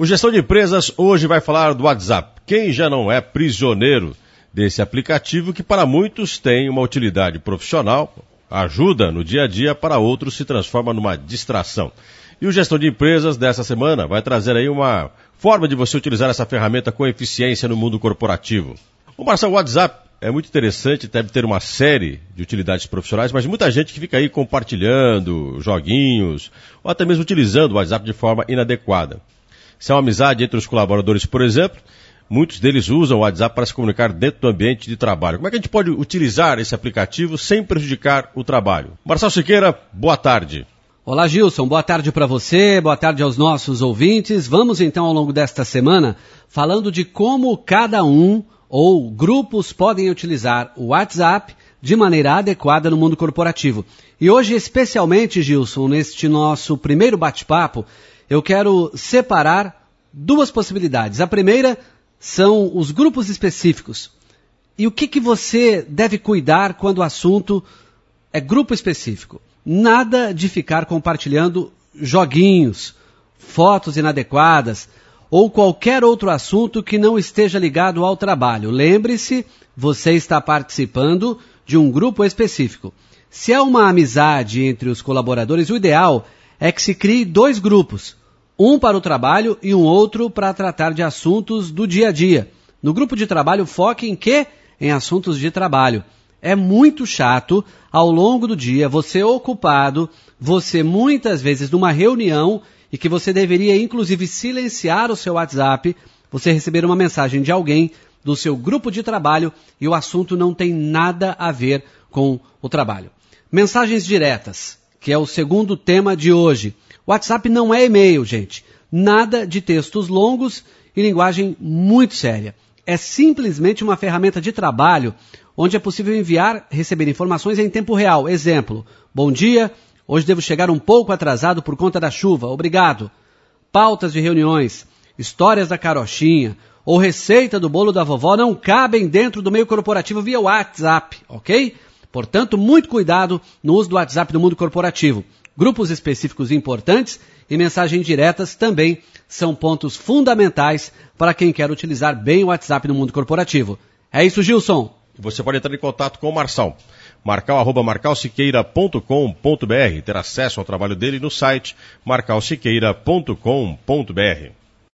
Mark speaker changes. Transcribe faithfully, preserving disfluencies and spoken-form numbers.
Speaker 1: O Gestão de Empresas hoje vai falar do WhatsApp. Quem já não é prisioneiro desse aplicativo que para muitos tem uma utilidade profissional, ajuda no dia a dia, para outros se transforma numa distração. E o Gestão de Empresas dessa semana vai trazer aí uma forma de você utilizar essa ferramenta com eficiência no mundo corporativo. O Marcelo, o WhatsApp é muito interessante, deve ter uma série de utilidades profissionais, mas muita gente que fica aí compartilhando joguinhos ou até mesmo utilizando o WhatsApp de forma inadequada. Se é uma amizade entre os colaboradores, por exemplo, muitos deles usam o WhatsApp para se comunicar dentro do ambiente de trabalho. Como é que a gente pode utilizar esse aplicativo sem prejudicar o trabalho? Marcelo Siqueira, boa tarde.
Speaker 2: Olá, Gilson, boa tarde para você, boa tarde aos nossos ouvintes. Vamos então, ao longo desta semana, falando de como cada um ou grupos podem utilizar o WhatsApp de maneira adequada no mundo corporativo. E hoje, especialmente, Gilson, neste nosso primeiro bate-papo, eu quero separar duas possibilidades. A primeira são os grupos específicos. E o que, que você deve cuidar quando o assunto é grupo específico? Nada de ficar compartilhando joguinhos, fotos inadequadas ou qualquer outro assunto que não esteja ligado ao trabalho. Lembre-se, você está participando de um grupo específico. Se é uma amizade entre os colaboradores, o ideal é que se crie dois grupos. Um para o trabalho e um outro para tratar de assuntos do dia a dia. No grupo de trabalho, foque em quê? Em assuntos de trabalho. É muito chato, ao longo do dia, você ocupado, você muitas vezes numa reunião, e que você deveria inclusive silenciar o seu WhatsApp, você receber uma mensagem de alguém do seu grupo de trabalho e o assunto não tem nada a ver com o trabalho. Mensagens diretas, que é o segundo tema de hoje. WhatsApp não é e-mail, gente. Nada de textos longos e linguagem muito séria. É simplesmente uma ferramenta de trabalho onde é possível enviar, receber informações em tempo real. Exemplo, bom dia, hoje devo chegar um pouco atrasado por conta da chuva, obrigado. Pautas de reuniões, histórias da carochinha ou receita do bolo da vovó não cabem dentro do meio corporativo via WhatsApp, ok? Portanto, muito cuidado no uso do WhatsApp no mundo corporativo. Grupos específicos importantes e mensagens diretas também são pontos fundamentais para quem quer utilizar bem o WhatsApp no mundo corporativo. É isso, Gilson.
Speaker 1: Você pode entrar em contato com o Marçal. Marcal, arroba marcal siqueira ponto com ponto br. Ter acesso ao trabalho dele no site marcal siqueira ponto com ponto br.